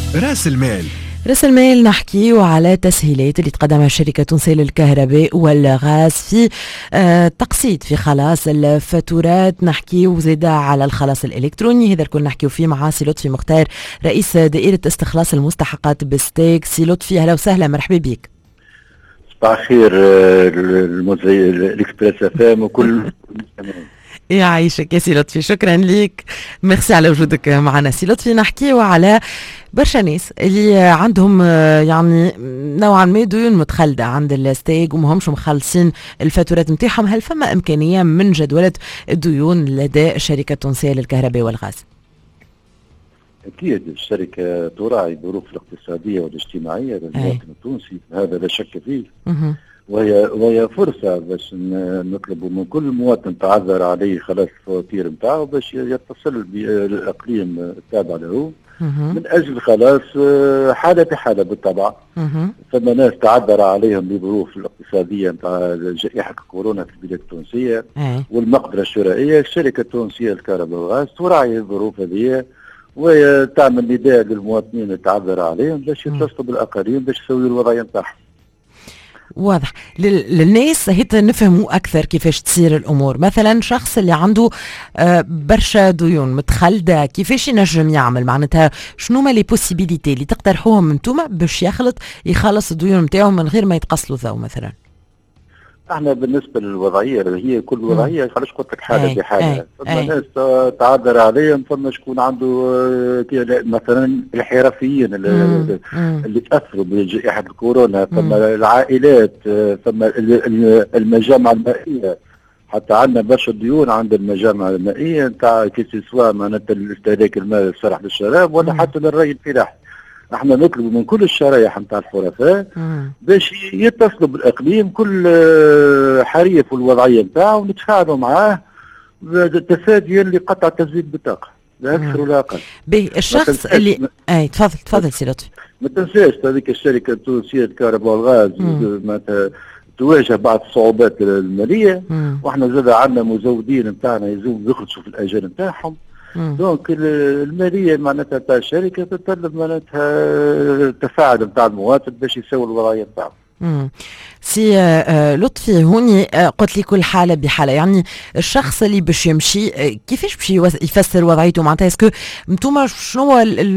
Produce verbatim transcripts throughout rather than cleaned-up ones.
راس المال. راس المال نحكي على تسهيلات اللي تقدمها شركة تونسية للكهرباء والغاز في آه تقسيط في خلاص الفاتورات، نحكي وزيدا على الخلاص الإلكتروني. هذا الكل نحكي فيه مع سي لطفي مختار رئيس دائرة استخلاص المستحقات بستيك. سي لطفي أهلا وسهلا، مرحبا بك. صباح الخير المذيع الإكسبريس فام وكل يعيشك يا سي لطفي، شكرا ليك، ميرسي على وجودك معنا. سي لطفي نحكيو على برشا ناس اللي عندهم يعني نوعا ما ديون متخلدة عند الستيك ومهمش مخلصين الفاتورات نتاعهم. هل فما إمكانية من جدولة الديون لدى شركة تونسية للكهرباء والغاز؟ أكيد الشركة تراعي الظروف الاقتصادية والاجتماعية للمواطن التونسي، هذا لا شك فيه. مه. وهي وهي فرصة باش نطلب من كل مواطن تعذر عليه خلاص الفواتير نتاعو باش يتصل بالإقليم التابع له من أجل خلاص حالة بحالة بالطبع. ثم ناس تعذر عليهم بظروف الاقتصادية نتاع جائحة كورونا في البلاد التونسية والمقدرة الشرائية. الشركة التونسية للكهرباء والغاز تراعي الظروف هذه وتعمل نداء للمواطنين اللي تعذر عليهم باش يتصلوا بالأقاليم باش يسويوا الوضعية نتاعهم. واضح. للناس هيت نفهموا أكثر كيفاش تصير الأمور. مثلا شخص اللي عنده برشا ديون متخلدة كيفاش ينجم يعمل؟ معناتها شنو ما لي بوسيبيليتي اللي تقترحوهم انتوما باش يخلط يخلص الديون نتاعو من غير ما يتقصلوا ذو مثلا؟ احنا بالنسبه للوضعيه اللي هي كل وضعيه خلاص قلت لك حاله بحاله. فما ناس تعذر عليهم، فما شكون عنده مثلا الحرفيين اللي, اللي تاثروا بجائحه الكورونا، فما العائلات، فما المجامع المائيه. حتى عندنا برشا ديون عند المجامع المائيه نتاع كيسي سواء معناتها الاستهلاك الماء الصالح للشراب ولا حتى للري الفلاحي. احنا نطلب من كل الشرايح نتاع الحرفاء باش يتصلوا بالاقليم كل حريف والوضعيه نتاعو ونتفاعلوا معاه تفاديا لقطع تسديد البطاقه لا اكثر ولا اقل. باهي الشخص اللي اي تفضل تفضل سي لطفي. ما تنساش هذيك الشركه التونسيه للكهرباء والغاز معناتها تواجه بعض الصعوبات الماليه، واحنا زاد عندنا مزودين نتاعنا يزوم يخلصوا في الاجال نتاعهم. دونك الماليه معناتها تاع الشركه تتطلب معناتها التفاعل نتاع المواطن باش يسوي الوضعيه نتاعو. سي لطفي هوني قلت لي كل حاله بحاله، يعني الشخص اللي باش يمشي كيفاش باش يفسر وضعيته؟ معناتها اسكو انتوما شنو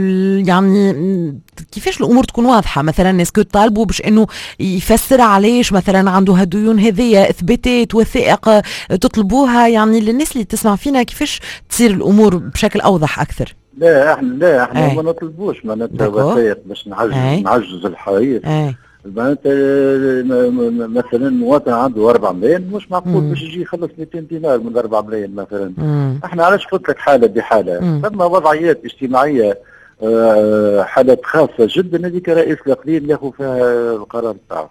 يعني كيفاش الامور تكون واضحه؟ مثلا اسكو تطالبوا باش انه يفسر علاش مثلا عنده هالديون هذيا، اثباتات وثائق تطلبوها يعني للناس اللي تسمع فينا كيفاش تصير الامور بشكل اوضح اكثر؟ لا احنا لا احنا ما نطلبوش معناتها وثائق باش نعجز نعجز الحريق. معناتها مثلا مواطن عنده أربعة ملايين مش معقول باش يجي يخلص مئتين دينار من أربعة ملايين مثلا. مم. احنا علاش قلت لك حاله بحاله؟ ثم وضعيات اجتماعيه اه حالات خاصه جدا هذيك رئيس الاقليم ياخذ فيها القرار بتاعه.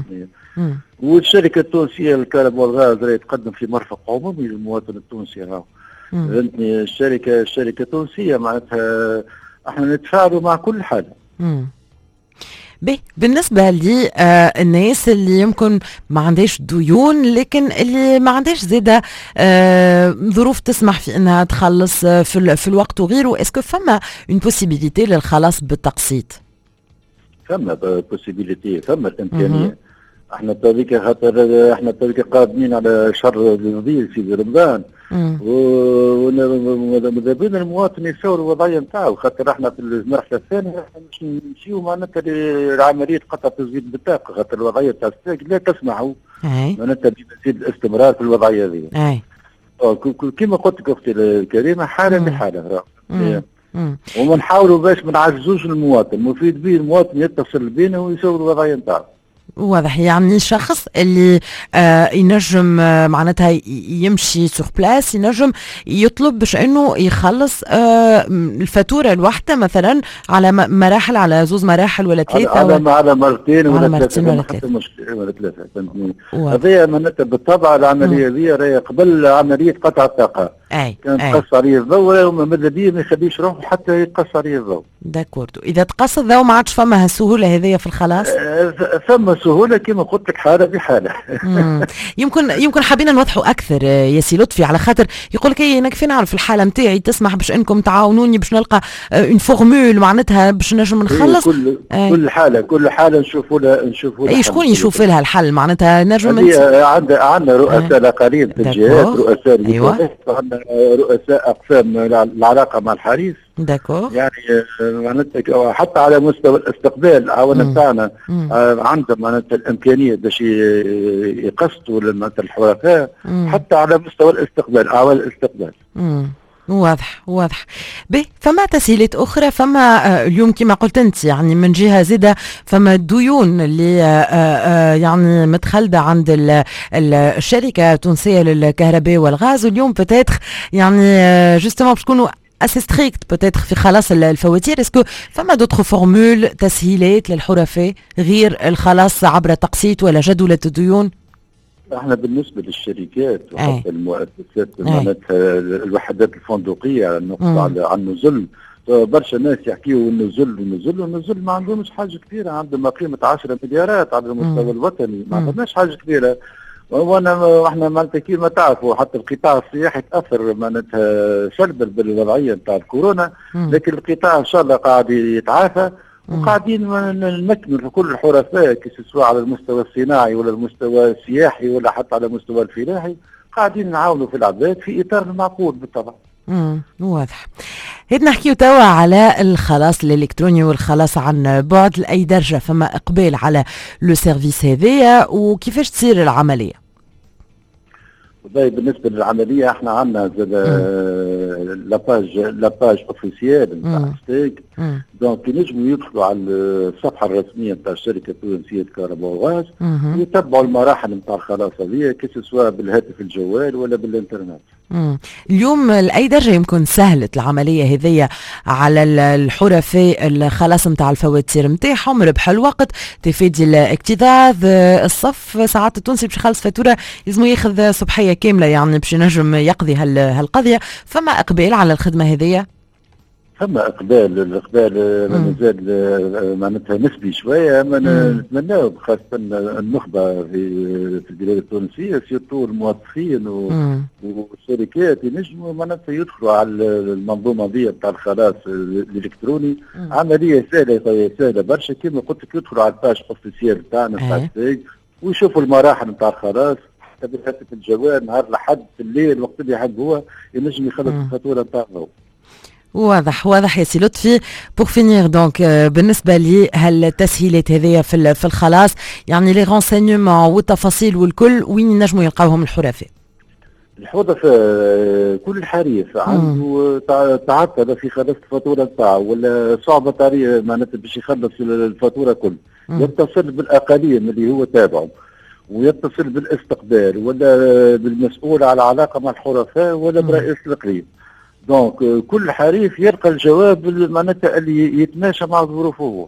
والشركه التونسيه للكهرباء والغاز راهي تقدم في مرفق عمومي للمواطن التونسي. راهو فهمتني، الشركه الشركه التونسيه معناتها احنا نتفاعلوا مع كل حاله. مم. بي بالنسبة للناس اللي يمكن ما عندهاش ديون لكن اللي ما عندهاش زيادة ظروف تسمح في انها تخلص في, في الوقت وغيره، اسكو فما اون بوسيبيليتي للخلاص بالتقسيط؟ فما بوسيبيليتي، فما الامكانية. احنا تذيك خاطر احنا تذيك قادمين على شهر الفضيل في رمضان وماذا بينا المواطن يسوي الوضعيه نتاعو، خاطر احنا في المرحله الثانيه باش نمشيو معناتها لعمليه قطع تسديد البطاقه، خاطر الوضعيه تاع الستيك لا تسمح معناتها بمزيد الاستمرار في الوضعيه هذه. كما قلت لك اختي الكريمه حاله بحاله ومنحاولوا باش ما نعجزوش المواطن، مفيد به المواطن يتصل بينا ويسوي الوضعيه نتاعو. واضح. يعني شخص اللي آه ينجم آه معناتها يمشي سور بلاس ينجم يطلب باش انه يخلص آه الفاتوره الواحده مثلا على مراحل، على زوز مراحل ولا ثلاثه على ولا على مرتين ولا مرتين ولا ثلاثه ولا ثلاثه فهمتني. هذه معناتها بالطبع العمليه هذه راهي قبل عمليه قطع الطاقه. اي كان تقص عليه الضوء وما ماذا بيه ما يخليش روحه حتى يتقص عليه الضوء. داكوردو. اذا تقص الضوء ما عادش فما هالسهوله هذيا في الخلاص؟ فما سهوله كما قلت لك حاله بحاله. يمكن يمكن حابين نوضحوا اكثر يا سي لطفي، على خاطر يقول لك انا كيف نعرف الحاله نتاعي تسمح باش انكم تعاونوني باش نلقى اون فورمول معناتها باش نجم نخلص. كل آه. كل حاله كل حاله نشوفوا لها نشوفوا لها. اي شكون يشوف لها الحل معناتها نجم؟ عندنا عندنا رؤساء الاقاليم في الجهات، رؤساء أيوة. عندنا رؤساء اقسام العلاقه مع الحريص. داكور. يعني معناتها حتى على مستوى الاستقبال العوانة بتاعنا عندهم معناتها الامكانيه باش يقسطوا معناتها الحرفاء، حتى على مستوى الاستقبال اعوان الاستقبال. امم واضح واضح. به فما تسهيلات اخرى، فما اليوم كما قلت انت يعني من جهه زاده فما ديون اللي يعني متخلده عند الشركه التونسيه للكهرباء والغاز، واليوم بتاتخ يعني جوستومون باش تكونوا assez strict peut-être في خلاص الفواتير. اسكو فما دوتر فورمول تسهيلات للحرفاء غير الخلاص عبر تقسيط ولا جدولة الديون؟ احنا بالنسبه للشركات وحتى المؤسسات معناتها الوحدات الفندقيه على النقطه على النزل، برشا ناس يحكيوا النزل النزل والنزل ما عندهمش حاجه كبيره، عندهم قيمه عشرة مليارات على المستوى الوطني، ما عندناش حاجه كبيره. وانا احنا معناتها كيما تعرفوا حتى القطاع السياحي تاثر معناتها سلبا بالوضعيه نتاع الكورونا، لكن القطاع ان شاء الله قاعد يتعافى وقاعدين نمكنوا في كل الحرفاء سواء على المستوى الصناعي ولا المستوى السياحي ولا حتى على المستوى الفلاحي، قاعدين نعاونوا في العباد في اطار المعقول بالطبع. امم واضح. هيد نحكيو توا على الخلاص الالكتروني والخلاص عن بعد لاي درجه فما اقبال على لو سيرفيس هذايا وكيفاش تصير العمليه؟ والله بالنسبه للعمليه احنا عندنا زاد لاباج لاباج اوفيسيال نتاع ستيك، دونك ينجموا يدخلوا على الصفحه الرسميه نتاع الشركه التونسيه الكهرباء والغاز ويتبعوا المراحل نتاع الخلاص هذيا كي سواء بالهاتف الجوال ولا بالانترنت. مم. اليوم لأي درجة يمكن سهلت العملية هذية على الحرفاء الخلاص نتاع الفواتير نتاعهم، ربح الوقت، تفادي الاكتظاظ الصف. ساعات التونسي باش يخلص فاتورة لازم ياخذ صبحية كاملة يعني باش ينجم يقضي هالقضية. فما إقبال على الخدمة هذية؟ فما اقبال، الاقبال مازال معناتها نسبي شويه، اما نتمناو خاصه النخبه في في البلاد التونسيه سيرتو الموظفين والشركات ينجموا معناتها يدخلوا على المنظومه دي بتاع الخلاص الالكتروني. عمليه سهله سهله برشا كما قلت لك، يدخلوا على الباج اوفيسيال بتاعنا بتاع السيج ويشوفوا المراحل بتاع الخلاص حتى بالهاتف الجوال نهار لحد في الليل وقت اللي يحب هو ينجم يخلص الفاتوره بتاعه. واضح واضح يا سي لطفي. بور فينير دونك بالنسبه لي هالتسهيلات هذيا في في الخلاص يعني لي رونسينيومون والتفاصيل والكل وين ينجموا يلقاوهم الحرفاء؟ الحرفاء كل حريف عنده تعطل في خلاص الفاتوره نتاعو ولا صعبه طريقه معناتها باش يخلص الفاتوره كل، يتصل بالاقاليم اللي هو تابعه ويتصل بالاستقبال ولا بالمسؤول على العلاقه مع الحرفاء ولا برئيس الاقليم. دونك كل حريف يلقى الجواب معناتها اللي يتماشى مع ظروفه هو.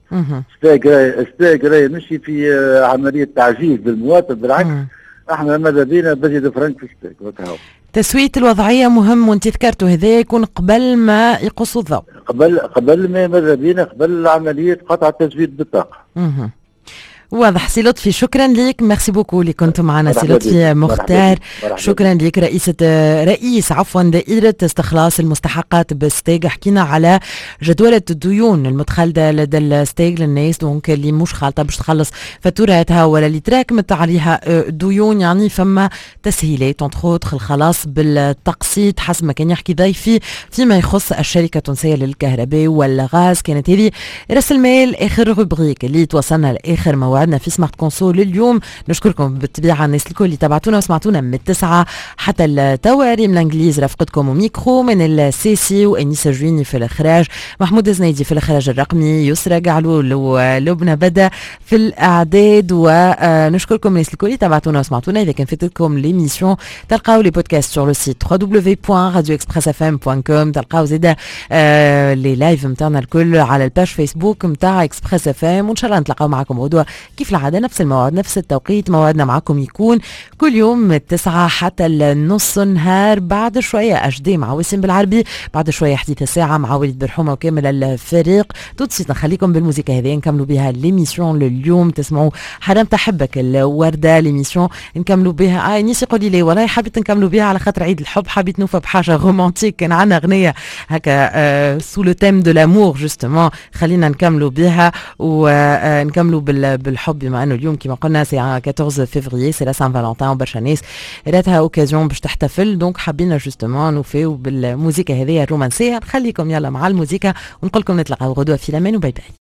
استاجر مشي في عمليه تعجيز بالمواطن، بالعكس احنا ماذا بينا بزيد فرنك في ستيك. تسوية الوضعيه مهم وانت ذكرته هذا يكون قبل ما يقصوا الضوء، قبل قبل ما ماذا بينا قبل عمليه قطع تجديد بالطاقه. واضح. سي لطفي شكرا لك، ميرسي بوكو اللي كنت معنا. سي لطفي مختار شكرا لك، رئيسة رئيس عفوا دائرة استخلاص المستحقات بالستيج. حكينا على جدولة الديون المتخلدة لدى الستيج للناس دونك اللي مش خالطة باش تخلص فاتورتها ولا اللي تراكمت عليها ديون، يعني فما تسهيلات انتخوت الخلاص بالتقسيط حسب ما كان يحكي ضيفي فيما يخص الشركة التونسية للكهرباء والغاز. كانت هذه راس المال اخر روبريك اللي توصلنا لاخر موعد في سمارت كونسول اليوم. نشكركم بالطبيعه الناس الكل اللي تابعتونا وسمعتونا من التسعه حتى التوا. ريم الانجليز رافقتكم وميكرو من السيسي وانيس جويني في الاخراج، محمود الزنيدي في الاخراج الرقمي، يسرى قعلول ولبنى بدا في الاعداد. ونشكركم الناس الكل اللي تابعتونا وسمعتونا. اذا كان فاتتكم ليميسيون تلقاو لي بودكاست sur le site دبليو دبليو دبليو بوان راديو اكسبريس اف ام بوان كوم. تلقاو زيدا آه لي لايف نتاعنا الكل على الباج فيسبوك نتاع اكسبريس اف ام، وان شاء الله نتلاقاو معكم غدوه كيف العاده نفس الموعد نفس التوقيت، موعدنا معكم يكون كل يوم من التسعة حتى النص نهار. بعد شويه اجدي مع وسيم بالعربي، بعد شويه حديث الساعه مع وليد برحومه وكامل الفريق. توتسيت نخليكم بالموسيقى هذه نكملوا بها ليميسيون لليوم. تسمعوا حرام تحبك الورده ليميسيون نكملوا بها. اه نيسي قولي لي والله حبيت نكملوا بها على خاطر عيد الحب، حبيت نوفى بحاجه رومانتيك، كان عندنا اغنيه هكا آه سو لو تيم دو لامور جوستومون، خلينا نكملوا بها ونكملوا بالحب بما انه اليوم كما قلنا سي أربعة عشر فيفري سي لا سان فالنتين، برشا ناس راتها اوكازيون باش تحتفل، دونك حابين جوستومون نوفيو بالموسيقى هذه الرومانسيه. نخليكم يلا مع الموسيقى ونقول لكم نتلاقاو غدوه في الامان وباي باي.